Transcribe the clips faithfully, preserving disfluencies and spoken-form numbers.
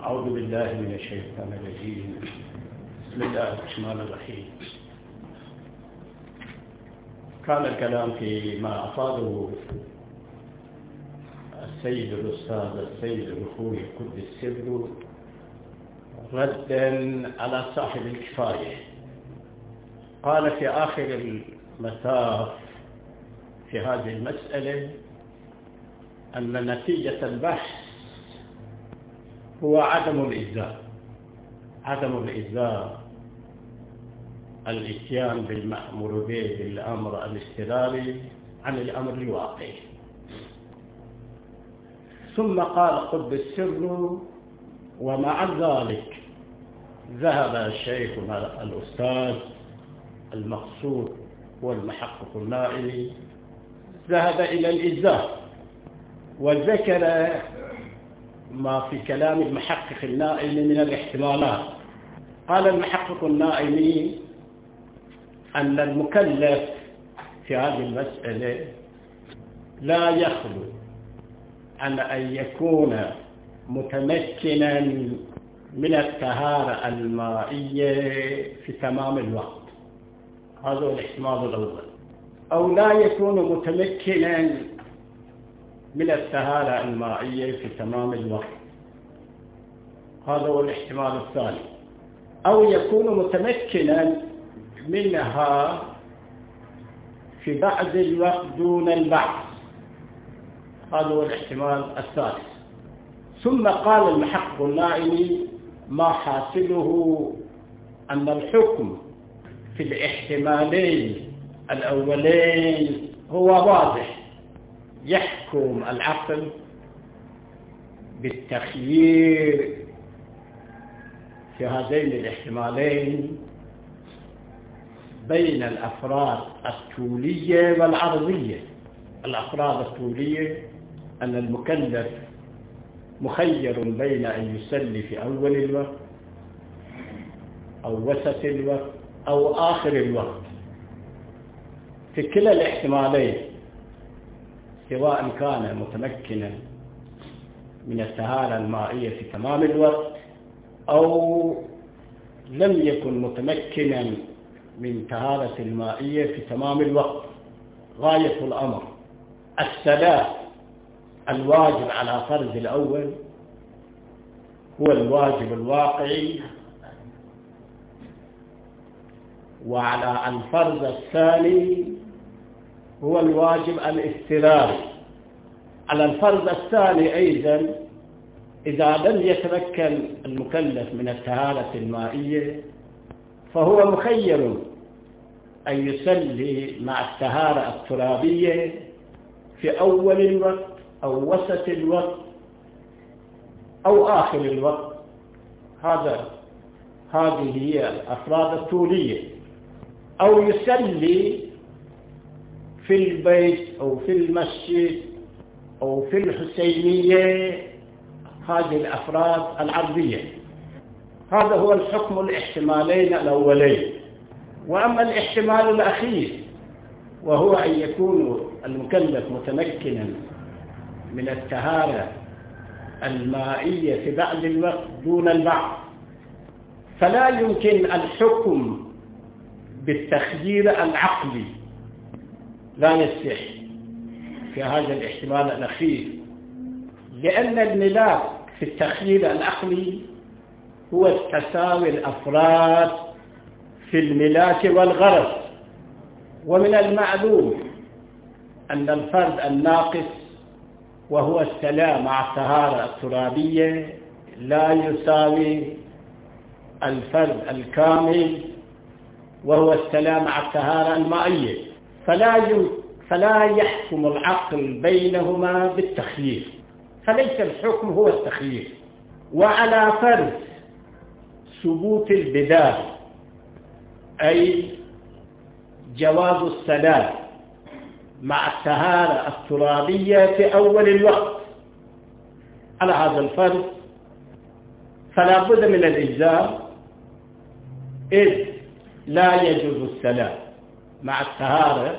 أعوذ بالله من الشيطان الرجيم. بسم الله الرحمن الرحيم. كان الكلام فيما أفاده السيد الأستاذ السيد الأخوي قدس سره ردا على صاحب الكفاية. قال في آخر المساف في هذه المسألة أن نتيجة البحث هو عدم الإجزاء عدم الإجزاء الإتيان بالمأمور به بالأمر الاستدلالي عن الأمر الواقعي. ثم قال قطب السر: ومع ذلك ذهب الشيخ الأستاذ المقصود والمحقق النائي ذهب إلى الإجزاء، وذكر ما في كلام المحقق النائي من الاحتمالات. قال المحقق النائي أن المكلف في هذه المسألة لا يخلو عن أن يكون متمكنا من الطهارة المائية في تمام الوقت، هذا هو الاحتمال الأول، أو لا يكون متمكنا من الطهارة المائية في تمام الوقت، هذا هو الاحتمال الثاني، أو يكون متمكنا منها في بعض الوقت دون البعض، هذا هو الاحتمال الثالث. ثم قال المحقق النائي ما حاصله أن الحكم في الاحتمالين الأولين هو واضح، يحكم العقل بالتخيير في هذين الاحتمالين بين الأفراد الطولية والعرضية. الأفراد الطولية أن المكلف مخير بين أن يصلي في أول الوقت أو وسط الوقت أو آخر الوقت، في كلا الاحتمالين سواء كان متمكنا من الطهارة المائية في تمام الوقت أو لم يكن متمكنا من طهارة المائية في تمام الوقت. غاية الأمر الصلاة الواجب على فرض الأول هو الواجب الواقعي، وعلى الفرض الثاني هو الواجب الاضطراري. على الفرض الثاني أيضا إذا لم يتمكن المكلف من الطهارة المائية فهو مخير أن يصلي مع الطهارة الترابية في أول الوقت أو وسط الوقت أو آخر الوقت. هذا هذه هي الأفراد الطولية. أو يصلي في البيت أو في المسجد أو في الحسينية، هذه الأفراد العرضية. هذا هو الحكم الاحتمالين الأولين. وأما الاحتمال الأخير وهو أن يكون المكلف متمكنا من الطهارة المائية في بعض الوقت دون البعض، فلا يمكن الحكم بالتخيير العقلي، لا يصح في هذا الاحتمال الأخير، لأن الملاك في التخيير العقلي هو تساوي الأفراد في الملاك والغرض. ومن المعلوم أن الفرد الناقص وهو السلام مع الطهارة الترابية لا يساوي الفرد الكامل وهو السلام مع الطهارة المائية، فلا فلا يحكم العقل بينهما بالتخيير، فليس الحكم هو التخيير. وعلى فرض ثبوت البدال أي جواز الصلاة مع الطهارة الترابية في أول الوقت، على هذا الفرض فلا بد من الإجزاء، إذ لا يجوز الصلاة مع الطهارة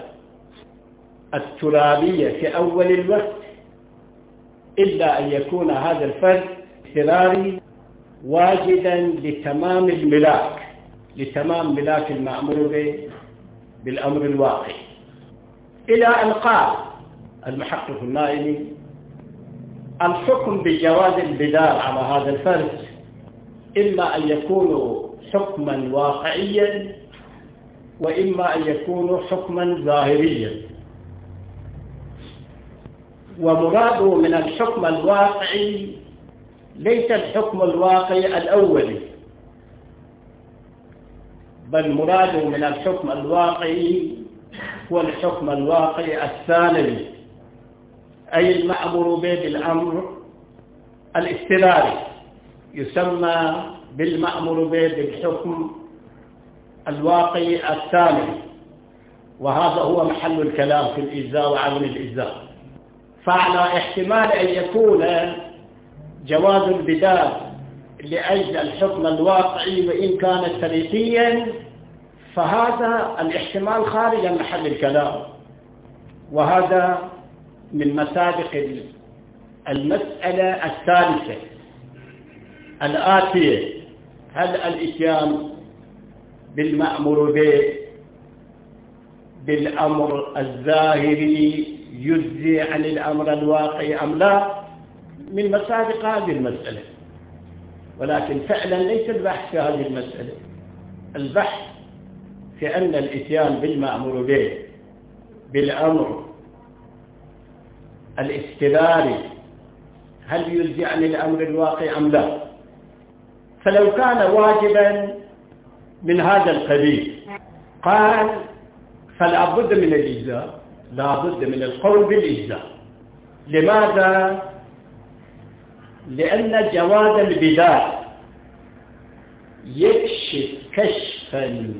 الترابية في أول الوقت إلا أن يكون هذا الفرد اضطراري واجدا لتمام الملاك لتمام ملاك المأمور به بالأمر الواقع، إلى أن قال المحقق النائمي: الحكم بجواز البدال على هذا الفرد إما أن يكون حكما واقعيا وإما أن يكون حكما ظاهريا. ومراده من الحكم الواقعي ليس الحكم الواقعي الأولي، بل مراده من الحكم الواقعي هو الحكم الواقعي الثانوي، أي المأمور به بالأمر الاستداري، يسمى بالمأمور به بالحكم الواقعي الثانوي، وهذا هو محل الكلام في الإجزاء وعدم الإجزاء. فعلى احتمال أن يكون جواز البدال لأجل الحكم الواقعي وإن كان تاريخيا، فهذا الاحتمال خارج محل الكلام، وهذا من مسابق المسألة الثالثة الآتية: هل الإتيان بالمأمور به بالأمر الظاهري يجزي عن الأمر الواقعي أم لا؟ من مسابق هذه المسألة، ولكن فعلا ليس البحث في هذه المسألة. البحث في أن الإتيان بالمأمور به بالأمر الاستداري هل يجزي عن الأمر الواقعي أم لا؟ فلو كان واجبا من هذا القبيل قال فلا بد من الإجزاء، لا بد من القول بالإجزاء. لماذا؟ لأن جواز البدال يكشف كشفا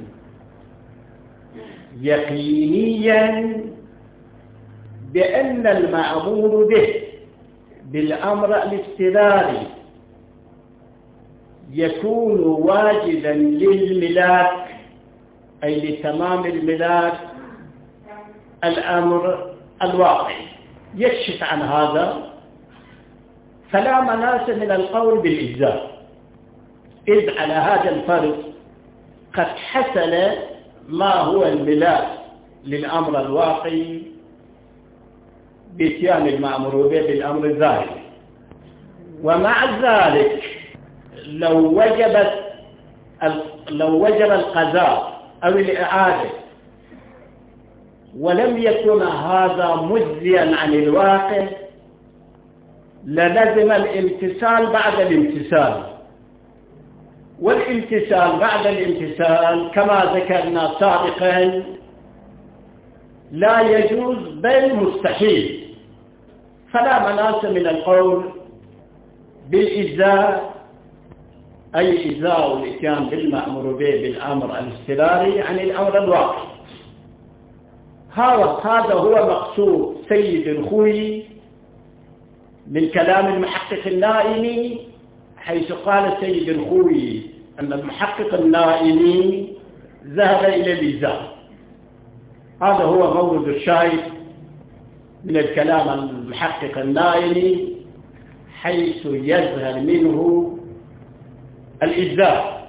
يقينيا بأن المأمور به بالأمر الاستداري يكون واجدا للملاك، أي لتمام الملاك الأمر الواقعي. يكشف عن هذا، فلا مناس من القول بالإجزاء، إذ على هذا الفرض قد حصل ما هو الملاك للأمر الواقعي بإتيان المأمور به بالأمر الظاهري. ومع ذلك لو وجبت لو وجب القضاء أو الإعادة ولم يكن هذا مجزيا عن الواقع، للزم الامتثال بعد الامتثال، والامتثال بعد الامتثال كما ذكرنا سابقا لا يجوز بل مستحيل. فلا مناس من القول بالإجزاء، أي إجزاء الإتيان بالمأمور به بالأمر الاستداري عن الأمر الواقع. هذا هو مقصود سيد الخوي من كلام المحقق النائمي، حيث قال سيد الخوي أن المحقق النائمي ذهب إلى الإجزاء. هذا هو مورد الشاهد من الكلام المحقق النائمي، حيث يظهر منه الإجزاء،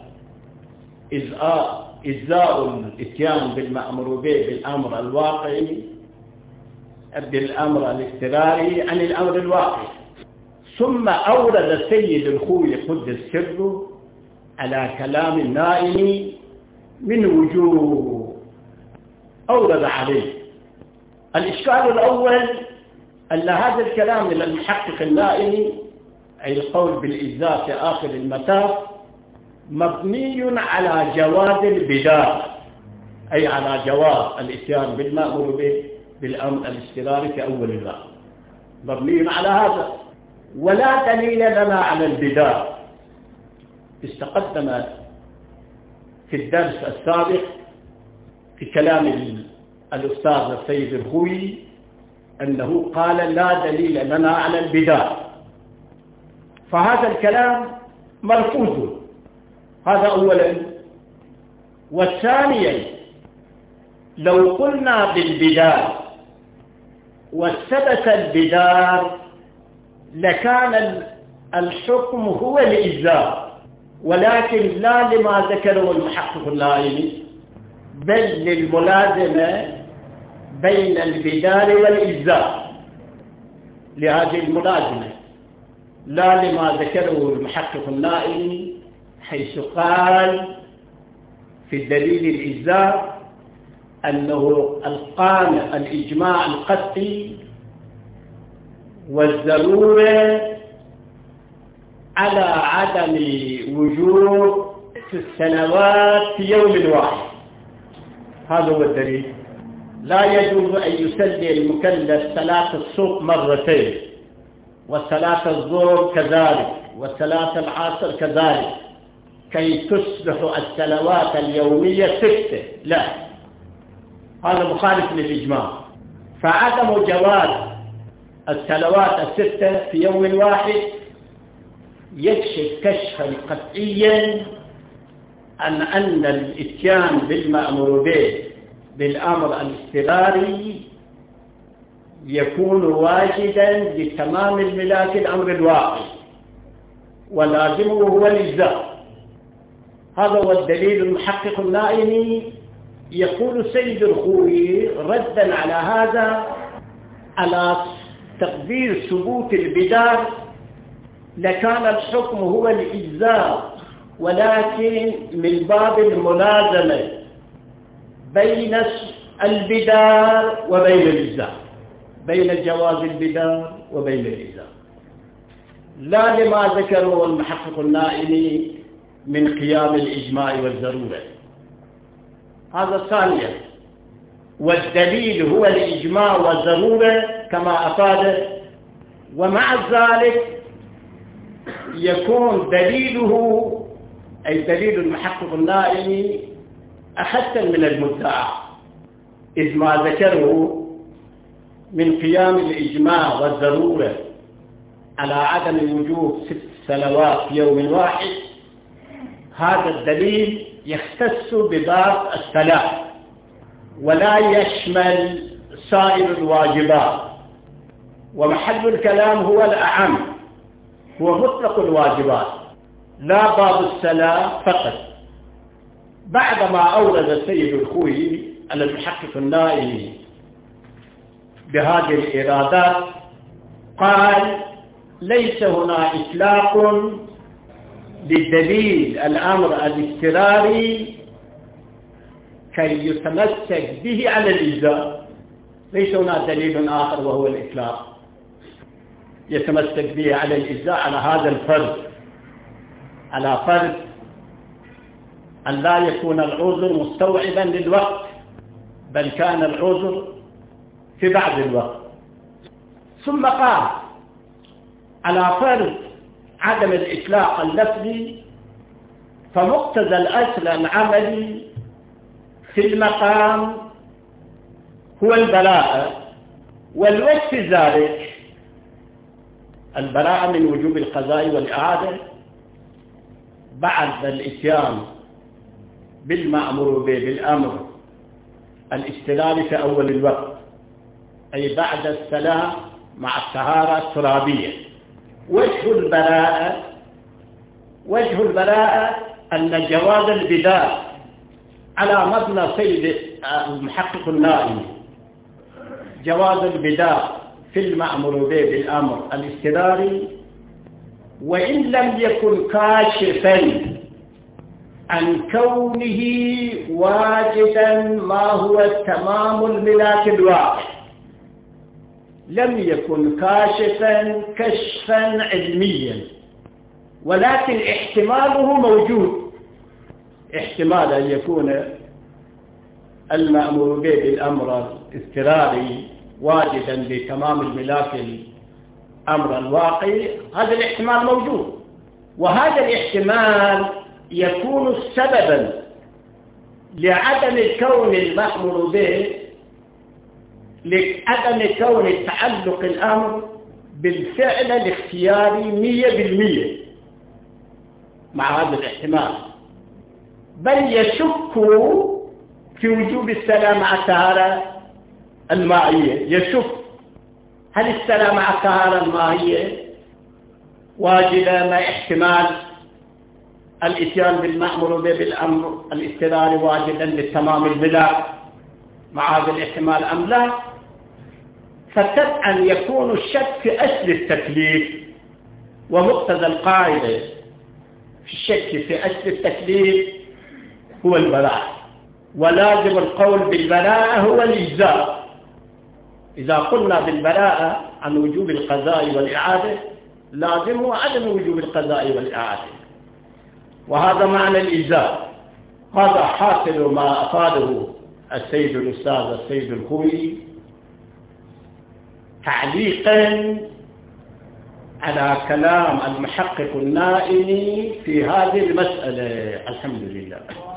إجزاء الإتيان بالمأمور به بالأمر الواقعي بالأمر الاستداري عن الأمر الواقعي. ثم أورد سيد الخوي قدس سره على كلام النائمي من وجوه أورد عليه. الإشكال الأول أن هذا الكلام من المحقق النائمي، أي القول بالإجزاء في آخر المطاف، مبني على جواز البدال، أي على جواز الإتيان بالمأمور به بالأمر الاستداري في أول الباب، مبني على هذا، ولا دليل لنا على البدال. استقدم في الدرس السابق في كلام الأستاذ السيد الخوي أنه قال لا دليل لنا على البدال، فهذا الكلام مرفوض. هذا أولا. والثانيا، لو قلنا بالبدال وثبت البدال لكان الحكم هو الإجزاء، ولكن لا لما ذكره المحقق النائمي، بل للملازمة بين البدار والإجزاء، لهذه الملازمة، لا لما ذكره المحقق النائمي حيث قال في الدليل الإجزاء أنه القام الإجماع القطعي والضرورة على عدم وجود في السنوات في يوم واحد. هذا هو الدليل. لا يجوز أن يصلي المكلف صلاة الصبح مرتين، وصلاة الظهر كذلك، وصلاة العصر كذلك، كي تصبح الصلوات اليومية ستة. لا، هذا مخالف للإجماع. فعدم جواز الصلوات الستة في يوم واحد يكشف كشفا قطعيا عن أن الإتيان بالمأمور به بالأمر الاضطراري يكون واجدا لتمام الملاك الأمر الواقع، ولازمه هو الإجزاء. هذا هو الدليل المحقق النائمي. يقول سيد الخوئي ردا على هذا، على تقدير ثبوت البدار لكان الحكم هو الإجزاء، ولكن من باب الملازمة بين البدار وبين الإجزاء، بين جواز البدار وبين الإجزاء، لا لما ذكره المحقق النائمي من قيام الإجماع والضرورة. هذا ثانيا. والدليل هو الإجماع والضرورة كما أفاد، ومع ذلك يكون دليله أي دليل المحقق النائمي أخف من المدعى، إذ ما ذكره من قيام الإجماع والضرورة على عدم وجوب ست صلوات في يوم واحد، هذا الدليل يختص بباب الصلاة ولا يشمل سائر الواجبات، ومحل الكلام هو الأعم، هو مطلق الواجبات لا باب الصلاة فقط. بعدما أورد السيد الخوئي على المحقق النائمي بهذه الإرادات قال: ليس هنا إطلاق للدليل الأمر الاضطراري كي يتمسك به على الإجزاء، ليس هنا دليل آخر وهو الإطلاق يتمسك به على الإجزاء على هذا الفرض، على فرض أن لا يكون العذر مستوعبا للوقت، بل كان العذر في بعض الوقت. ثم قال على فرض عدم الإطلاق اللفظي، فمقتضى الأصل العملي في المقام هو البراءة، والوجه في ذلك البراءة من وجوب القضاء والإعادة بعد الإتيان بالمأمور به بالأمر الاستلال في أول الوقت، أي بعد الصلاة مع الطهارة الترابية. وجه البراءة وجه البراءة أن جواز البداء على مبنى سيد المحقق النائمي، جواز البداء في المأمور به بالأمر الاضطراري، وإن لم يكن كاشفا عن كونه واجدا ما هو تمام الملاك الواقع، لم يكن كاشفا كشفا علميا، ولكن احتماله موجود، احتمال أن يكون المأمور به بالأمر الاضطراري واجدا لتمام الملاك الأمر الواقعي، هذا الاحتمال موجود، وهذا الاحتمال يكون سببا لعدم كون المأمور به لعدم كون تعلق الأمر بالفعل الاختياري مية بالمية مع هذا الاحتمال، بل يشك في وجوب الصلاة مع الطهارة المائية، يشك هل الصلاة مع الطهارة المائية واجبة مع احتمال الاتيان بالمأمور به بالأمر الاضطراري واجدا للتمام البلا مع هذا الاحتمال أم لا، فتبعا يكون الشك في أصل التكليف، ومقتضى القاعدة في الشك في أصل التكليف هو البراءة، ولازم القول بالبراءة هو الإجزاء. إذا قلنا بالبراءة عن وجوب القضاء والإعادة لازم عدم وجوب القضاء والإعادة، وهذا معنى الإجزاء. هذا حاصل ما أفاده السيد الأستاذ السيد الخوي تعليقا على كلام المحقق النائمي في هذه المسألة. الحمد لله.